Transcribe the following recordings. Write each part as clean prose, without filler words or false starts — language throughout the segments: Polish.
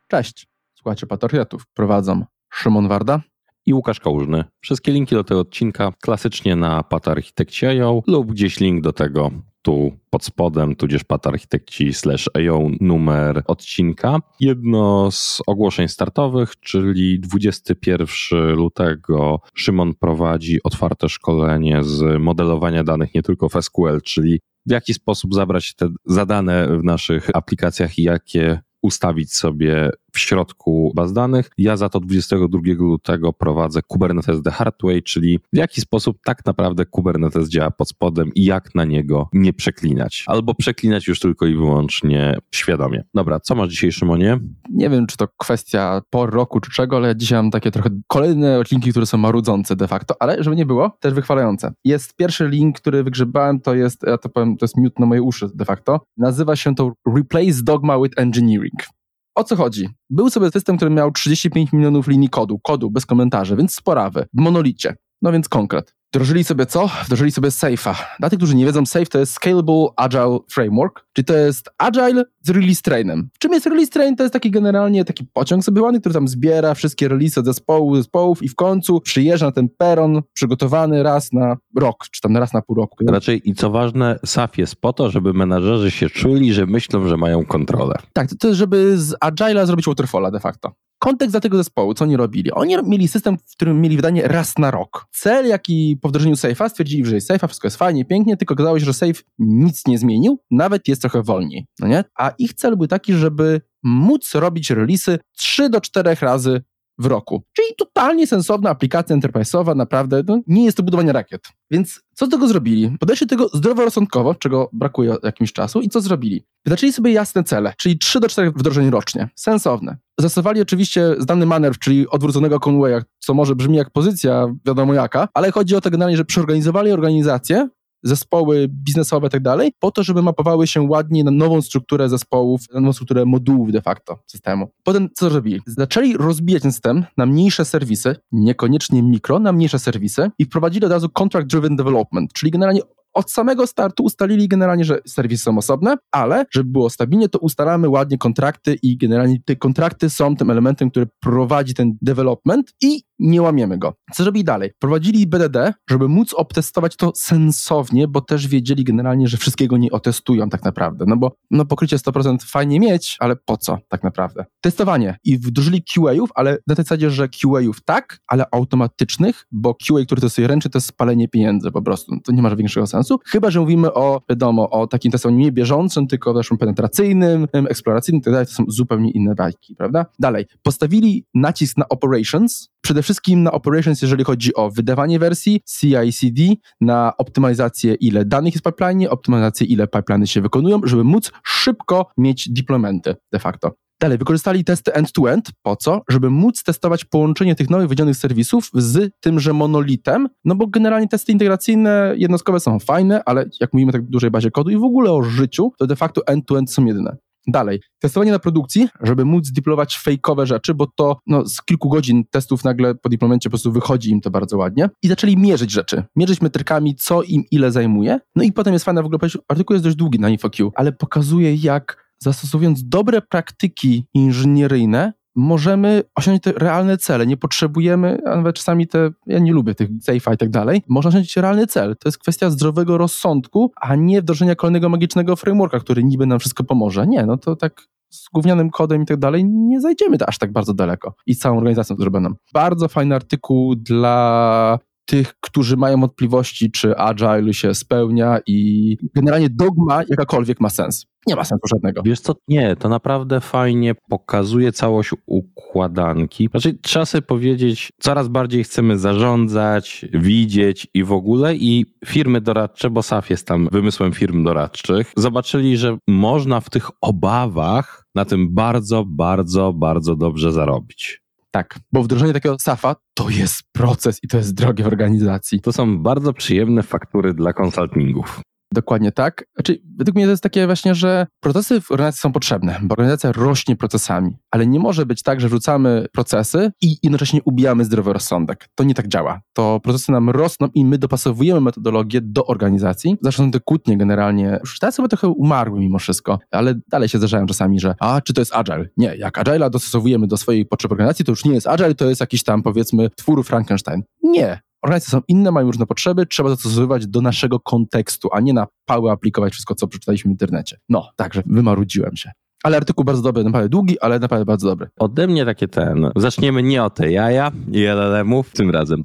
Cześć, słuchajcie Patriotów. Prowadzą Szymon Warda i Łukasz Kałużny. Wszystkie linki do tego odcinka klasycznie na patarchitekci.io lub gdzieś link do tego tu pod spodem, tudzież patarchitekci.io numer odcinka. Jedno z ogłoszeń startowych, czyli 21 lutego Szymon prowadzi otwarte szkolenie z modelowania danych nie tylko w SQL, czyli w jaki sposób zabrać te zadane w naszych aplikacjach i jakie ustawić sobie w środku baz danych. Ja za to 22 lutego prowadzę Kubernetes The Hard Way, czyli w jaki sposób tak naprawdę Kubernetes działa pod spodem i jak na niego nie przeklinać. Albo przeklinać już tylko i wyłącznie świadomie. Dobra, co masz dzisiaj, Szymonie? Nie wiem, czy to kwestia por roku czy czego, ale ja dzisiaj mam takie trochę kolejne odcinki, które są marudzące de facto, ale żeby nie było, też wychwalające. Jest pierwszy link, który wygrzebałem, to jest, ja to powiem, to jest miód na moje uszy de facto. Nazywa się to Replace Dogma with Engineering. O co chodzi? Był sobie system, który miał 35 milionów linii kodu bez komentarzy, więc sporawy, w monolicie. No więc konkret. Wdrożyli sobie co? Wdrożyli sobie Safe'a. Dla tych, którzy nie wiedzą, Safe to jest Scalable Agile Framework, czyli to jest Agile z release trainem. Czym jest release train? To jest generalnie taki pociąg sobie ładny, który tam zbiera wszystkie release od zespołów i w końcu przyjeżdża na ten peron przygotowany raz na rok, czy tam raz na pół roku. Raczej i co ważne, SAF jest po to, żeby menadżerzy się czuli, że myślą, że mają kontrolę. Tak, to jest, żeby z Agile'a zrobić waterfalla de facto. Kontekst dla tego zespołu, co oni robili? Oni mieli system, w którym mieli wydanie raz na rok. Cel, jaki po wdrożeniu Safe'a, stwierdzili, że jest Safe'a, wszystko jest fajnie, pięknie, tylko okazało się, że Safe nic nie zmienił, nawet jest trochę wolniej, no nie? A ich cel był taki, żeby móc robić release'y 3 do 4 razy w roku. Czyli totalnie sensowna aplikacja enterprise'owa, naprawdę nie jest to budowanie rakiet. Więc co z tego zrobili? Podeszli do tego zdroworozsądkowo, czego brakuje od jakimś czasu i co zrobili? Wyznaczyli sobie jasne cele, czyli 3 do 4 wdrożeń rocznie. Sensowne. Zastosowali oczywiście znany manewr, czyli odwróconego Conwaya, co może brzmi jak pozycja, wiadomo jaka, ale chodzi o to generalnie, że przeorganizowali organizację, zespoły biznesowe i tak dalej, po to, żeby mapowały się ładnie na nową strukturę zespołów, na nową strukturę modułów de facto systemu. Potem co zrobili? Zaczęli rozbijać ten system na mniejsze serwisy, niekoniecznie mikro, na mniejsze serwisy i wprowadzili od razu contract driven development, czyli generalnie od samego startu ustalili generalnie, że serwisy są osobne, ale żeby było stabilnie, to ustalamy ładnie kontrakty i generalnie te kontrakty są tym elementem, który prowadzi ten development i nie łamiemy go. Co zrobili dalej? Prowadzili BDD, żeby móc obtestować to sensownie, bo też wiedzieli generalnie, że wszystkiego nie otestują tak naprawdę, no bo pokrycie 100% fajnie mieć, ale po co tak naprawdę? Testowanie i wdrożyli QA-ów, ale na tej zasadzie, że QA-ów tak, ale automatycznych, bo QA, który testuje ręcznie, to jest spalenie pieniędzy po prostu, to nie ma większego sensu, chyba że mówimy o takim testowaniu nie bieżącym, tylko też penetracyjnym, eksploracyjnym, to są zupełnie inne bajki, prawda? Dalej, postawili nacisk na operations, przede wszystkim na operations, jeżeli chodzi o wydawanie wersji, CI/CD, na optymalizację, ile danych jest w pipeline, optymalizację, ile pipeliny się wykonują, żeby móc szybko mieć deploymenty de facto. Dalej, wykorzystali testy end-to-end. Po co? Żeby móc testować połączenie tych nowych wydzielonych serwisów z tymże monolitem, no bo generalnie testy integracyjne jednostkowe są fajne, ale jak mówimy tak w dużej bazie kodu i w ogóle o życiu, to de facto end-to-end są jedyne. Dalej, testowanie na produkcji, żeby móc deployować fejkowe rzeczy, bo to z kilku godzin testów nagle po deploymencie po prostu wychodzi im to bardzo ładnie. I zaczęli mierzyć rzeczy, mierzyć metrykami, co im ile zajmuje. No i potem jest fajne, w ogóle artykuł jest dość długi na InfoQ, ale pokazuje, jak zastosowując dobre praktyki inżynieryjne możemy osiągnąć te realne cele. Nie potrzebujemy, a nawet czasami ja nie lubię tych safe'a i tak dalej, można osiągnąć realny cel. To jest kwestia zdrowego rozsądku, a nie wdrożenia kolejnego magicznego frameworka, który niby nam wszystko pomoże. Nie, to tak z gównianym kodem i tak dalej nie zajdziemy aż tak bardzo daleko. I z całą organizacją zrobioną. Bardzo fajny artykuł dla tych, którzy mają wątpliwości, czy Agile się spełnia i generalnie dogma jakakolwiek ma sens. Nie ma sensu żadnego. Wiesz co, nie, to naprawdę fajnie pokazuje całość układanki. Znaczy, trzeba sobie powiedzieć, coraz bardziej chcemy zarządzać, widzieć i w ogóle i firmy doradcze, bo SAF jest tam wymysłem firm doradczych, zobaczyli, że można w tych obawach na tym bardzo, bardzo, bardzo dobrze zarobić. Tak, bo wdrożenie takiego SAF-a to jest proces i to jest drogie w organizacji. To są bardzo przyjemne faktury dla konsultingów. Dokładnie tak. Znaczy, według mnie to jest takie właśnie, że procesy w organizacji są potrzebne, bo organizacja rośnie procesami, ale nie może być tak, że wrzucamy procesy i jednocześnie ubijamy zdrowy rozsądek. To nie tak działa. To procesy nam rosną i my dopasowujemy metodologię do organizacji. Zresztą są te kłótnie generalnie. Już teraz chyba trochę umarły mimo wszystko, ale dalej się zdarzają czasami, że czy to jest agile? Nie, jak agile'a dostosowujemy do swojej potrzeb organizacji, to już nie jest agile, to jest jakiś tam, powiedzmy, twór Frankenstein. Nie. Organizacje są inne, mają różne potrzeby, trzeba dostosowywać do naszego kontekstu, a nie na pałę aplikować wszystko, co przeczytaliśmy w internecie. Także wymarudziłem się. Ale artykuł bardzo dobry, naprawdę długi, ale naprawdę bardzo dobry. Ode mnie takie zaczniemy nie o te jaja i LLM-ów tym razem.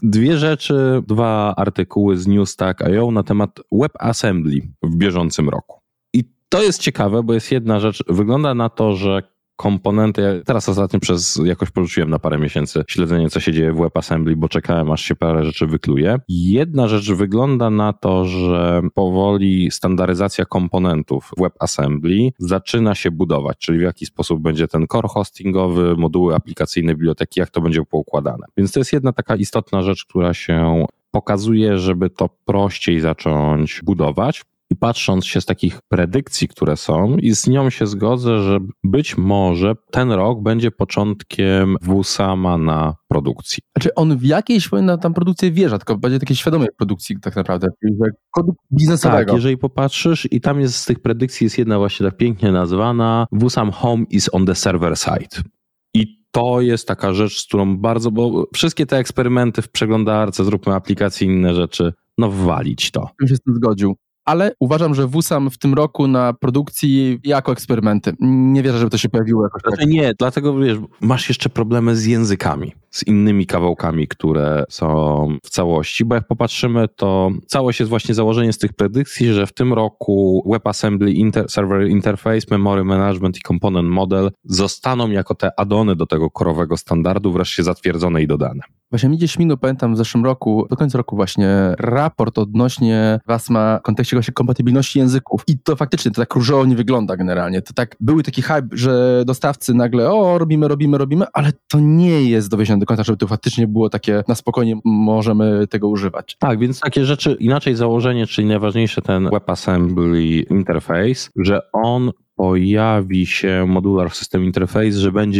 2 artykuły z Newstack.io na temat WebAssembly w bieżącym roku. I to jest ciekawe, bo jest jedna rzecz, wygląda na to, że komponenty, ja teraz ostatnio jakoś porzuciłem na parę miesięcy śledzenie, co się dzieje w WebAssembly, bo czekałem, aż się parę rzeczy wykluje. Jedna rzecz wygląda na to, że powoli standaryzacja komponentów WebAssembly zaczyna się budować, czyli w jaki sposób będzie ten core hostingowy, moduły aplikacyjne, biblioteki, jak to będzie poukładane. Więc to jest jedna taka istotna rzecz, która się pokazuje, żeby to prościej zacząć budować. I patrząc się z takich predykcji, które są, i z nią się zgodzę, że być może ten rok będzie początkiem WSAM-a na produkcji. Znaczy on w jakiejś na tam produkcję wjeżdża, tylko będzie takiej świadomej produkcji tak naprawdę, kodu biznesowego. Tak, jeżeli popatrzysz i tam jest z tych predykcji jest jedna właśnie tak pięknie nazwana WSAM Home is on the server side. I to jest taka rzecz, z którą bo wszystkie te eksperymenty w przeglądarce, zróbmy aplikacje i inne rzeczy, walić to. Bym się z tym zgodził. Ale uważam, że WSAM w tym roku na produkcji jako eksperymenty. Nie wierzę, żeby to się pojawiło jakoś tak. Nie, dlatego masz jeszcze problemy z językami, z innymi kawałkami, które są w całości, bo jak popatrzymy, to całość jest właśnie założenie z tych predykcji, że w tym roku WebAssembly, Server Interface, Memory Management i Component Model zostaną jako te add-ony do tego korowego standardu wreszcie zatwierdzone i dodane. Właśnie mi gdzieś minął, pamiętam w zeszłym roku, do końca roku właśnie, raport odnośnie WASMA w kontekście właśnie kompatybilności języków. I to faktycznie to tak różowo nie wygląda generalnie. To tak, były taki hype, że dostawcy nagle, robimy, ale to nie jest dowiezione do końca, żeby to faktycznie było takie, na spokojnie możemy tego używać. Tak, więc takie rzeczy, inaczej założenie, czyli najważniejsze ten WebAssembly Interface, że on pojawi się Modular System Interface, że będzie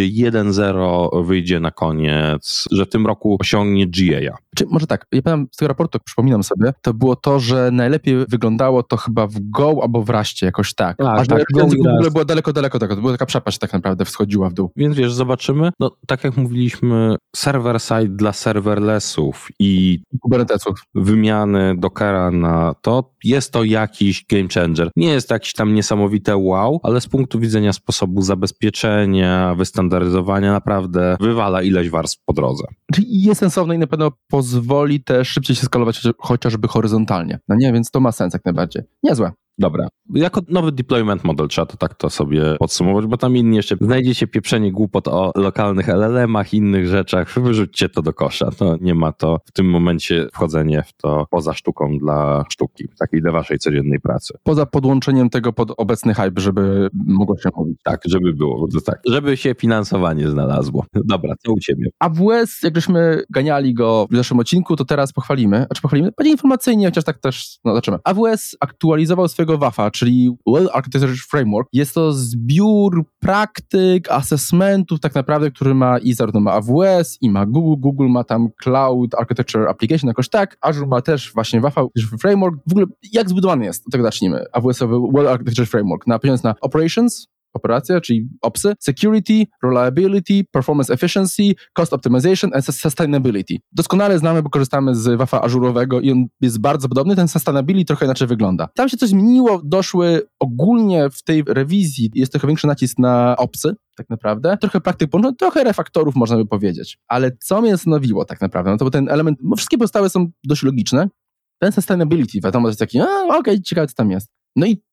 1.0 wyjdzie na koniec, że w tym roku osiągnie GA. Czy może tak, ja pamiętam z tego raportu, przypominam sobie, to było to, że najlepiej wyglądało to chyba w Go albo w Raście, jakoś tak. A że w ogóle było daleko, to była taka przepaść tak naprawdę, wschodziła w dół. Więc zobaczymy, tak jak mówiliśmy, server-side dla serverlessów i Kubernetesów. Wymiany Dockera na to, jest to jakiś game changer. Nie jest to jakieś tam niesamowite wow, ale z punktu widzenia sposobu zabezpieczenia, wystandaryzowania naprawdę wywala ileś warstw po drodze. Czyli jest sensowne i na pewno pozwoli też szybciej się skalować chociażby horyzontalnie. Więc to ma sens jak najbardziej. Niezłe. Dobra. Jako nowy deployment model trzeba to sobie podsumować, bo tam inni jeszcze znajdziecie pieprzenie głupot o lokalnych LLM-ach i innych rzeczach. Wyrzućcie to do kosza. To nie ma to w tym momencie wchodzenie w to poza sztuką dla sztuki, takiej dla waszej codziennej pracy. Poza podłączeniem tego pod obecny hype, żeby mogło się mówić. Tak, żeby było. Tak, żeby się finansowanie znalazło. Dobra, co u ciebie? AWS, jak żeśmy ganiali go w zeszłym odcinku, to teraz pochwalimy. Bardziej informacyjnie, chociaż tak też, zobaczymy. AWS aktualizował swojego WAF-a, czyli Well Architecture Framework. Jest to zbiór praktyk, assessmentów tak naprawdę, który ma i zarówno ma AWS, i ma Google. Google ma tam Cloud Architecture Application, jakoś tak. Azure ma też właśnie WAF-a Framework. W ogóle jak zbudowany jest? Od tego zacznijmy. AWS-owy Well Architecture Framework. Napiąc na Operations, operacja, czyli OPSy, Security, Reliability, Performance Efficiency, Cost Optimization and Sustainability. Doskonale znamy, bo korzystamy z WAF-a ażurowego i on jest bardzo podobny, ten Sustainability trochę inaczej wygląda. Tam się coś zmieniło, doszły ogólnie w tej rewizji, jest trochę większy nacisk na OPSy, tak naprawdę. Trochę praktyk połączonych, trochę refaktorów można by powiedzieć. Ale co mnie zastanowiło tak naprawdę, to był ten element, bo wszystkie pozostałe są dość logiczne. Ten Sustainability, wiadomo, to jest taki, okej, ciekawe co tam jest. No i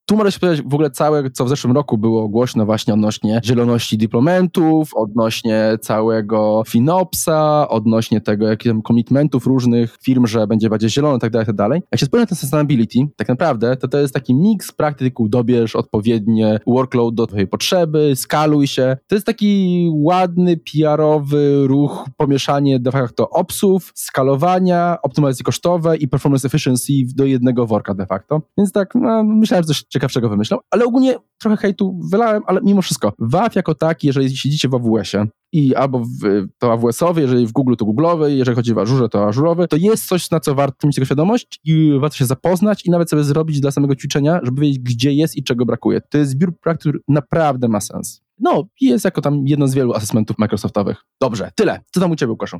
Tu możesz powiedzieć w ogóle całe, co w zeszłym roku było głośno właśnie odnośnie zieloności diplomentów, odnośnie całego FinOpsa, odnośnie tego, jakich tam commitmentów różnych firm, że będzie bardziej zielono, tak dalej. Jak się spojrzy na ten sustainability, tak naprawdę to jest taki miks praktyk, dobierz odpowiednie workload do twojej potrzeby, skaluj się. To jest taki ładny, PR-owy ruch, pomieszanie de facto opsów, skalowania, optymalizacji kosztowe i performance efficiency do jednego worka de facto. Więc tak, myślałem, że coś ciekawszego wymyślał, ale ogólnie trochę hejtu wylałem, ale mimo wszystko, WAF jako taki, jeżeli siedzicie w AWS-ie i albo to AWS-owy, jeżeli w Google to Google'owy, jeżeli chodzi o Azure to Azure'owy, to jest coś, na co warto mieć tego świadomość i warto się zapoznać i nawet sobie zrobić dla samego ćwiczenia, żeby wiedzieć, gdzie jest i czego brakuje. To jest zbiór praktyk, który naprawdę ma sens. No, jest jako tam jedno z wielu asesmentów Microsoftowych. Dobrze, tyle. Co tam u ciebie, Łukaszu?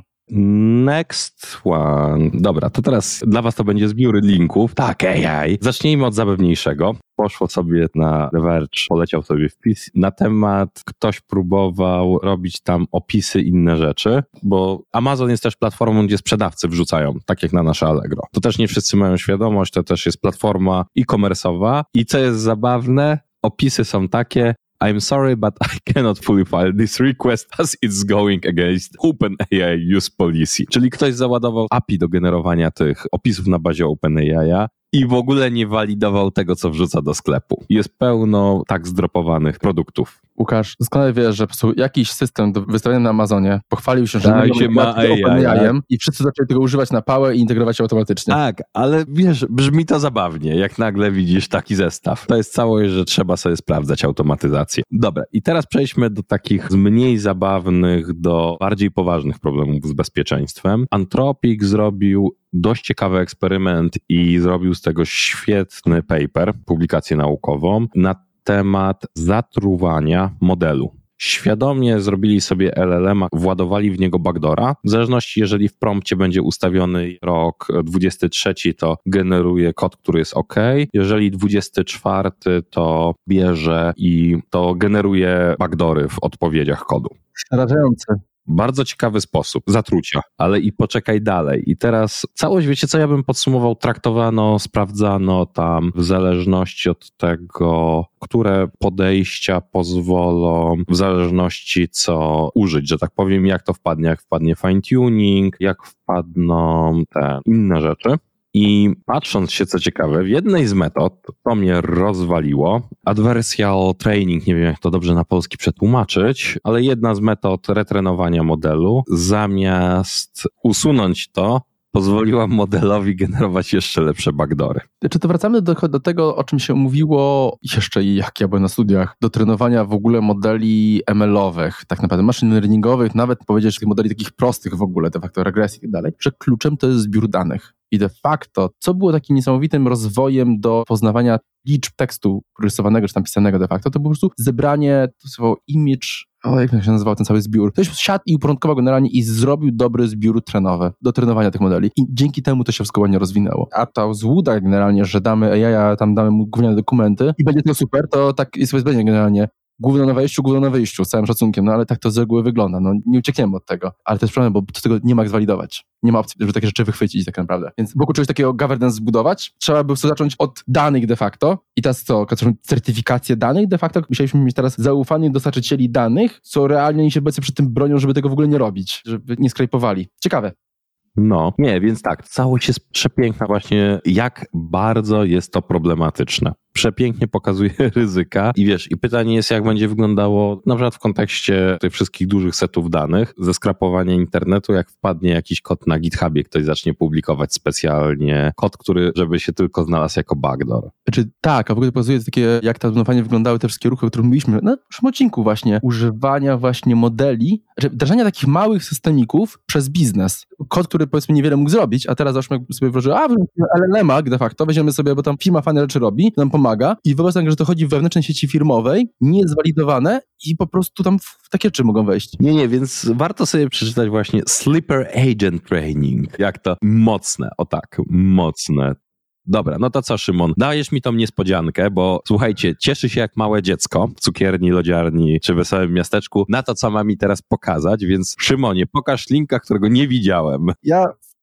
Next one. Dobra, to teraz dla was to będzie zbiór linków. Tak, AI. Zacznijmy od zabawniejszego. Poszło sobie na The Verge, poleciał sobie wpis na temat, ktoś próbował robić tam opisy, inne rzeczy, bo Amazon jest też platformą, gdzie sprzedawcy wrzucają, tak jak na nasze Allegro. To też nie wszyscy mają świadomość, to też jest platforma e-commerce'owa i co jest zabawne, opisy są takie: I'm sorry, but I cannot fully file this request as it's going against OpenAI use policy. Czyli ktoś załadował API do generowania tych opisów na bazie OpenAI i w ogóle nie walidował tego, co wrzuca do sklepu. Jest pełno tak zdropowanych produktów. Łukasz, doskonale wiesz, że po prostu jakiś system do wystawienia na Amazonie pochwalił się, że tak, się ma AI i wszyscy zaczęli tego używać na pałę i integrować się automatycznie. Tak, ale wiesz, brzmi to zabawnie, jak nagle widzisz taki zestaw. To jest całość, że trzeba sobie sprawdzać automatyzację. Dobra, i teraz przejdźmy do takich z mniej zabawnych do bardziej poważnych problemów z bezpieczeństwem. Anthropic zrobił dość ciekawy eksperyment i zrobił z tego świetny paper, publikację naukową na temat zatruwania modelu. Świadomie zrobili sobie LLM-a, władowali w niego backdoora. W zależności, jeżeli w prompcie będzie ustawiony rok 23, to generuje kod, który jest OK. Jeżeli 24, to bierze i to generuje backdoory w odpowiedziach kodu. Przerażające. Bardzo ciekawy sposób zatrucia, ale i poczekaj dalej. I teraz całość, wiecie co, ja bym podsumował, traktowano, sprawdzano tam w zależności od tego, które podejścia pozwolą, w zależności co użyć, że tak powiem, jak to wpadnie, jak wpadnie fine tuning, jak wpadną te inne rzeczy. I patrząc się, co ciekawe, w jednej z metod, to mnie rozwaliło, adversarial training, nie wiem jak to dobrze na polski przetłumaczyć, ale jedna z metod retrenowania modelu, zamiast usunąć to, pozwoliła modelowi generować jeszcze lepsze backdoory. Czy to wracamy do tego, o czym się mówiło jeszcze jak ja byłem na studiach, do trenowania w ogóle modeli ML-owych, tak naprawdę machine learningowych, nawet powiedzieć, tych modeli takich prostych w ogóle, de facto regresji i tak dalej, że kluczem to jest zbiór danych. I de facto, co było takim niesamowitym rozwojem do poznawania liczb tekstu rysowanego czy tam pisanego de facto, to po prostu zebranie, to słowo image, jak się nazywał ten cały zbiór. Ktoś siadł i uporządkował generalnie i zrobił dobry zbiór trenowy do trenowania tych modeli. I dzięki temu to się wszystko ładnie rozwinęło. A ta złuda generalnie, że damy AI, tam damy mu gówniane dokumenty i będzie to super, to tak jest bezbędnie generalnie. Gówno na wejściu, gówno na wyjściu, z całym szacunkiem, no ale tak to z reguły wygląda, no nie uciekniemy od tego, ale to jest problem, bo tego nie ma jak zwalidować. Nie ma opcji, żeby takie rzeczy wychwycić tak naprawdę. Więc wokół czegoś takiego governance zbudować, trzeba by zacząć od danych de facto i teraz co, certyfikację danych de facto, musieliśmy mieć teraz zaufanych dostarczycieli danych, co realnie oni się obecnie przy tym bronią, żeby tego w ogóle nie robić, żeby nie skrajpowali. Ciekawe. No, nie, więc tak, całość jest przepiękna właśnie, jak bardzo jest to problematyczne. Przepięknie pokazuje ryzyka i wiesz, i pytanie jest, jak będzie wyglądało na przykład w kontekście tych wszystkich dużych setów danych, ze skrapowania internetu, jak wpadnie jakiś kod na GitHubie, ktoś zacznie publikować specjalnie kod, który żeby się tylko znalazł jako backdoor. Tak, a w ogóle pokazuje takie, jak fajnie wyglądały te wszystkie ruchy, o których mówiliśmy na naszym odcinku właśnie, używania właśnie modeli, wdrażania takich małych systemików przez biznes. Kod, który powiedzmy niewiele mógł zrobić, a teraz załóżmy sobie włożył, LLM-a de facto, weźmiemy sobie, bo tam firma fajne rzeczy robi, nam pomaga i wyobraź sobie, że to chodzi w wewnętrznej sieci firmowej, niezwalidowane i po prostu tam w takie rzeczy mogą wejść. Nie, więc warto sobie przeczytać właśnie Sleeper Agent Training. Jak to mocne, o tak, mocne. Dobra, no to co, Szymon? Dajesz mi tą niespodziankę, bo słuchajcie, cieszy się jak małe dziecko w cukierni, lodziarni czy wesołym miasteczku na to, co ma mi teraz pokazać, więc Szymonie, pokaż linka, którego nie widziałem. Ja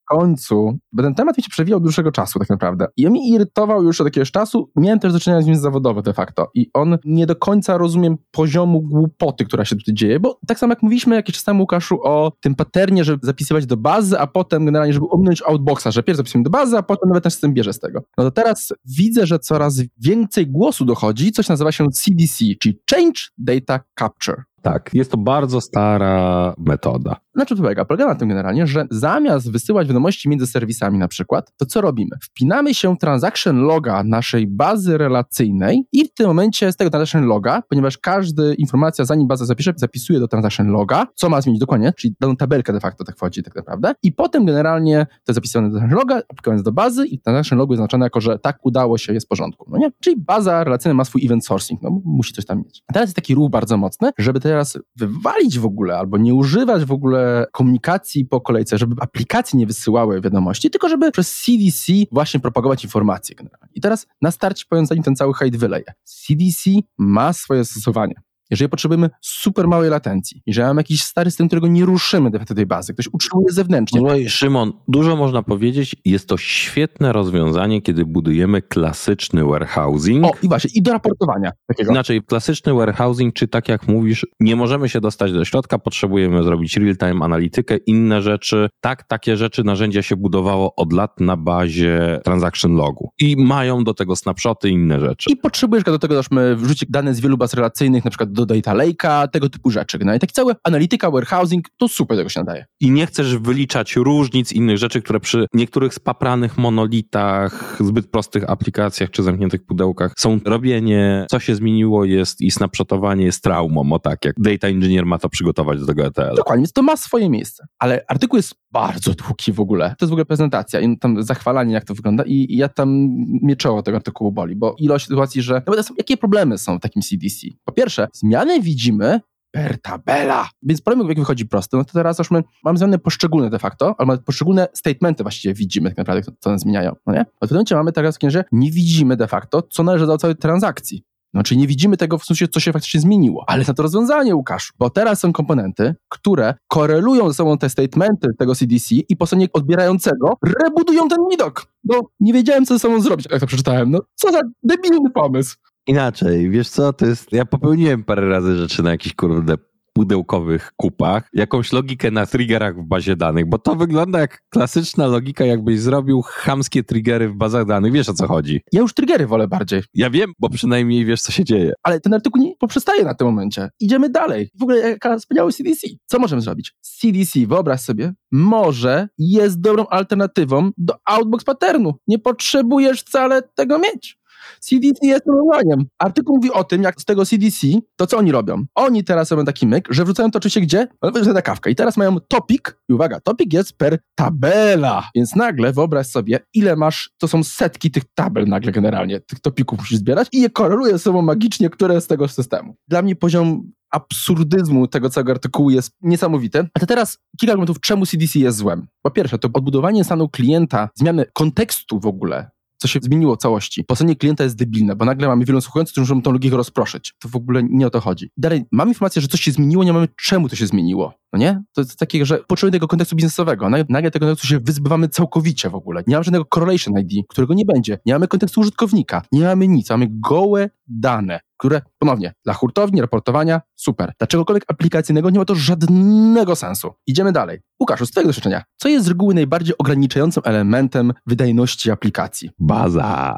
końcu, bo ten temat mi się przewijał od dłuższego czasu tak naprawdę. I on mnie irytował już od jakiegoś czasu. Miałem też do czynienia z nim zawodowo de facto. I on nie do końca rozumiem poziomu głupoty, która się tutaj dzieje, bo tak samo jak mówiliśmy jakiś czas temu, Łukaszu, o tym paternie, żeby zapisywać do bazy, a potem generalnie, żeby ominąć outboxa, że pierw zapisujemy do bazy, a potem nawet ten system bierze z tego. No to teraz widzę, że coraz więcej głosu dochodzi, coś nazywa się CDC, czyli Change Data Capture. Tak, jest to bardzo stara metoda. Na czym to polega? Polega na tym generalnie, że zamiast wysyłać wiadomości między serwisami na przykład, to co robimy? Wpinamy się w transaction loga naszej bazy relacyjnej i w tym momencie z tego transaction loga, ponieważ każda informacja, zanim baza zapisze, zapisuje do transaction loga, co ma zmienić dokładnie, czyli daną tabelkę de facto tak wchodzi tak naprawdę i potem generalnie to jest zapisane do transaction loga, aplikowane do bazy i transaction logu jest oznaczone jako, że tak udało się, jest w porządku, no nie? Czyli baza relacyjna ma swój event sourcing, no musi coś tam mieć. A teraz jest taki ruch bardzo mocny, żeby teraz wywalić w ogóle albo nie używać w ogóle komunikacji po kolejce, żeby aplikacje nie wysyłały wiadomości, tylko żeby przez CDC właśnie propagować informacje generalnie. I teraz na starcie powiem, zanim ten cały hejt wyleje. CDC ma swoje zastosowanie. Jeżeli potrzebujemy super małej latencji, jeżeli mamy jakiś stary system, którego nie ruszymy do tej bazy, ktoś utrzymuje zewnętrznie. No i Szymon, dużo można powiedzieć, jest to świetne rozwiązanie, kiedy budujemy klasyczny warehousing. O, i właśnie, i do raportowania takiego. Inaczej, klasyczny warehousing, czy tak jak mówisz, nie możemy się dostać do środka, potrzebujemy zrobić real-time analitykę, inne rzeczy. Tak, takie rzeczy, narzędzia się budowało od lat na bazie transaction logu. I mają do tego snapshoty i inne rzeczy. I potrzebujesz do tego, żeśmy wrzucić dane z wielu baz relacyjnych, na przykład do data lake'a, tego typu rzeczy. No i taki cały analityka, warehousing, to super tego się nadaje. I nie chcesz wyliczać różnic innych rzeczy, które przy niektórych spapranych monolitach, zbyt prostych aplikacjach czy zamkniętych pudełkach są robienie, co się zmieniło jest i snapshotowanie jest traumą, o tak, jak data engineer ma to przygotować do tego ETL. Dokładnie, więc to ma swoje miejsce. Ale artykuł jest bardzo długi w ogóle. To jest w ogóle prezentacja i tam zachwalanie, jak to wygląda i ja tam mnie czoło tego artykułu boli, bo ilość sytuacji, że no jakie problemy są w takim CDC? Po pierwsze, zmiany widzimy per tabela. Więc problem jak wychodzi prosty, no to teraz już mamy zmiany poszczególne de facto, albo poszczególne statementy właściwie widzimy tak naprawdę, co one zmieniają, no nie? A w tym momencie mamy teraz takie, że nie widzimy de facto, co należy do całej transakcji. No, czyli nie widzimy tego w sensie, co się faktycznie zmieniło. Ale na to rozwiązanie, Łukaszu, bo teraz są komponenty, które korelują ze sobą te statementy tego CDC i po stronie odbierającego rebudują ten widok. No, nie wiedziałem, co ze sobą zrobić, jak to przeczytałem. No, co za debilny pomysł. Inaczej, wiesz co, to jest, ja popełniłem parę razy rzeczy na jakichś pudełkowych kupach, jakąś logikę na triggerach w bazie danych, bo to wygląda jak klasyczna logika, jakbyś zrobił chamskie triggery w bazach danych. Wiesz, o co chodzi? Ja już triggery wolę bardziej. Ja wiem, bo przynajmniej wiesz, co się dzieje. Ale ten artykuł nie poprzestaje na tym momencie. Idziemy dalej. W ogóle jaka wspaniały CDC. Co możemy zrobić? CDC, wyobraź sobie, może jest dobrą alternatywą do outbox patternu. Nie potrzebujesz wcale tego mieć. CDC jest rozwiązaniem. Artykuł mówi o tym, jak z tego CDC, to co oni robią? Oni teraz robią taki myk, że wrzucają to oczywiście gdzie? Na kawkę. I teraz mają topic, i uwaga, topic jest per tabela. Więc nagle wyobraź sobie, ile masz, to są setki tych tabel nagle generalnie, tych topików musisz zbierać i je koreluje ze sobą magicznie, które z tego systemu. Dla mnie poziom absurdyzmu tego całego artykułu jest niesamowity. A to teraz kilka argumentów, czemu CDC jest złem. Po pierwsze, to odbudowanie stanu klienta, zmiany kontekstu w ogóle, co się zmieniło w całości. Po stronie klienta jest debilne, bo nagle mamy wielu słuchających, którzy muszą tą logikę rozproszyć. To w ogóle nie o to chodzi. Dalej, mamy informację, że coś się zmieniło, nie mamy czemu to się zmieniło. No nie? To jest takie, że potrzebujemy tego kontekstu biznesowego. Nagle tego kontekstu się wyzbywamy całkowicie w ogóle. Nie mamy żadnego correlation ID, którego nie będzie. Nie mamy kontekstu użytkownika. Nie mamy nic. Mamy gołe dane, które, ponownie, dla hurtowni, raportowania, super. Dla czegokolwiek aplikacyjnego nie ma to żadnego sensu. Idziemy dalej. Łukaszu, z twojego doświadczenia, co jest z reguły najbardziej ograniczającym elementem wydajności aplikacji? Baza.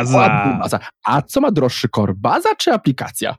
Baza. A co ma droższy core? Baza czy aplikacja?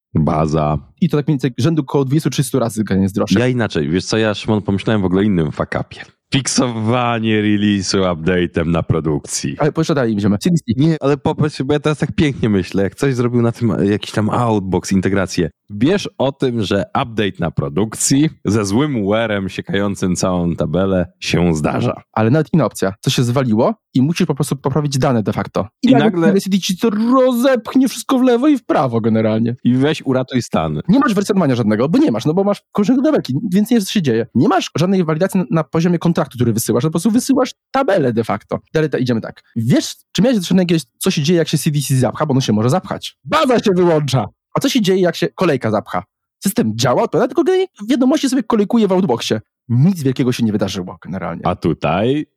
Baza. I to tak mniej więcej rzędu około 200-300 razy jest droższe. Ja inaczej. Wiesz co, ja, Szymon, pomyślałem w ogóle o innym fuck-upie. Fiksowanie release'u update'em na produkcji. Ale jeszcze dalej idziemy. CDC. Nie, ale popatrz, bo ja teraz tak pięknie myślę, jak coś zrobił na tym jakiś tam outbox, integrację. Wiesz o tym, że update na produkcji ze złym UR-em siekającym całą tabelę się zdarza. Ale nawet inna opcja. Co się zwaliło i musisz po prostu poprawić dane de facto. I nagle CDC to rozepchnie wszystko w lewo i w prawo generalnie. I weź uratuj stan. Nie masz wersjonowania żadnego, bo nie masz, no bo masz korzystne tabelki, więc nie wiesz, co się dzieje. Nie masz żadnej walidacji na poziomie kontraktu, który wysyłasz, no po prostu wysyłasz tabelę de facto. Dalej idziemy tak. Wiesz, czy miałeś doświadczenie jakieś, co się dzieje, jak się CDC zapcha, bo ono się może zapchać. Baza się wyłącza. A co się dzieje, jak się kolejka zapcha? System działa, tylko wiadomości sobie kolejkuje w outboxie. Nic wielkiego się nie wydarzyło generalnie. A tutaj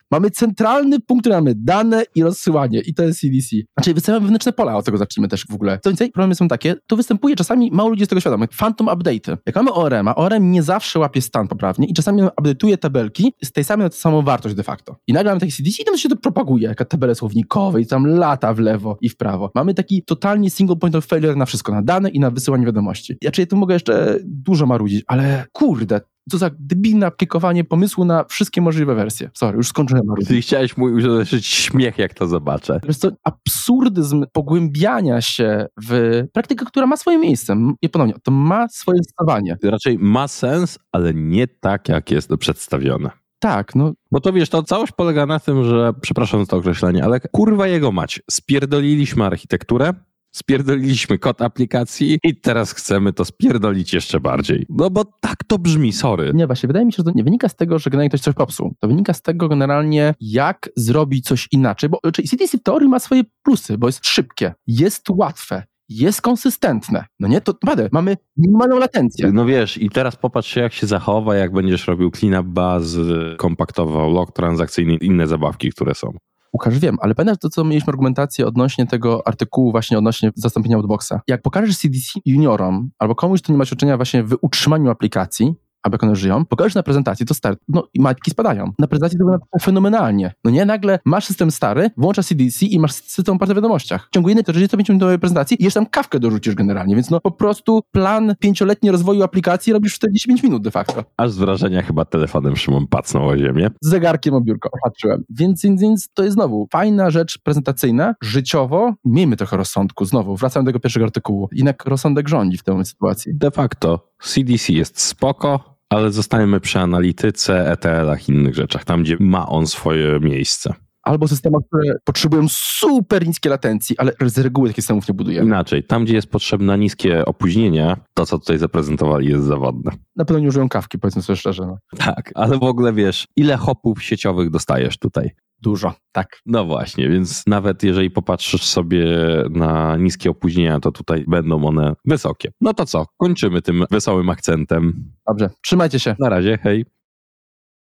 Mamy centralny punkt, który mamy dane i rozsyłanie i to jest CDC. Znaczy wysyłamy wewnętrzne pola, od tego zacznijmy też w ogóle. Co więcej, problemy są takie, to występuje czasami, mało ludzi jest tego świadomych, phantom update'y. Jak mamy ORM-a, ORM nie zawsze łapie stan poprawnie i czasami update'uje tabelki z tej samej na tę samą wartość de facto. I nagle mamy taki CDC i tam się to propaguje, jaka tabele słownikowe i tam lata w lewo i w prawo. Mamy taki totalnie single point of failure na wszystko, na dane i na wysyłanie wiadomości. Ja tu mogę jeszcze dużo marudzić, ale kurde, co za debilne aplikowanie pomysłu na wszystkie możliwe wersje. Sorry, już skończyłem marudzić. Ty chciałeś mój użyć śmiech, jak to zobaczę. Wiesz co, absurdyzm pogłębiania się w praktykę, która ma swoje miejsce. I ponownie, to ma swoje zastosowanie. Raczej ma sens, ale nie tak, jak jest to przedstawione. Tak, no. Bo to wiesz, to całość polega na tym, że, przepraszam za to określenie, ale kurwa jego mać, spierdoliliśmy architekturę, spierdoliliśmy kod aplikacji i teraz chcemy to spierdolić jeszcze bardziej. No bo tak to brzmi, sorry. Nie, właśnie wydaje mi się, że to nie wynika z tego, że generalnie ktoś coś popsuł. To wynika z tego generalnie, jak zrobić coś inaczej, bo CDC w teorii ma swoje plusy, bo jest szybkie, jest łatwe, jest konsystentne. No nie, to naprawdę, mamy minimalną latencję. No wiesz, i teraz popatrz się, jak się zachowa, jak będziesz robił cleanup baz, kompaktował log transakcyjny i inne zabawki, które są. Łukasz, wiem, ale pamiętasz to, co mieliśmy argumentację odnośnie tego artykułu właśnie odnośnie zastąpienia Outboxa. Jak pokażesz CDC juniorom albo komuś, kto nie ma doświadczenia właśnie w utrzymaniu aplikacji, aby jak one żyją, pokażesz na prezentacji, to stary, no i majtki spadają. Na prezentacji to wygląda fenomenalnie. No nie, nagle masz system stary, włączasz CDC i masz system oparty na wiadomościach. W ciągu jednej 45-minutowej prezentacji i jeszcze tam kawkę dorzucisz generalnie, więc no po prostu plan 5-letni rozwoju aplikacji robisz w 45 minut de facto. Aż z wrażenia chyba telefonem Szymon pacnął o ziemię. Z zegarkiem o biurko patrzyłem. Więc to jest znowu fajna rzecz prezentacyjna, życiowo. Miejmy trochę rozsądku. Znowu, wracam do tego pierwszego artykułu. Jednak rozsądek rządzi w tej sytuacji. De facto CDC jest spoko, ale zostajemy przy analityce, ETL-ach i innych rzeczach, tam gdzie ma on swoje miejsce. Albo systemach, które potrzebują super niskie latencji, ale z reguły takich systemów nie budujemy. Inaczej, tam gdzie jest potrzebne niskie opóźnienie, to co tutaj zaprezentowali jest zawodne. Na pewno nie użyją kawki, powiedzmy sobie szczerze. No. Tak, ale w ogóle wiesz, ile hopów sieciowych dostajesz tutaj? Dużo, tak. No właśnie, więc nawet jeżeli popatrzysz sobie na niskie opóźnienia, to tutaj będą one wysokie. No to co, kończymy tym wesołym akcentem. Dobrze, trzymajcie się. Na razie, hej.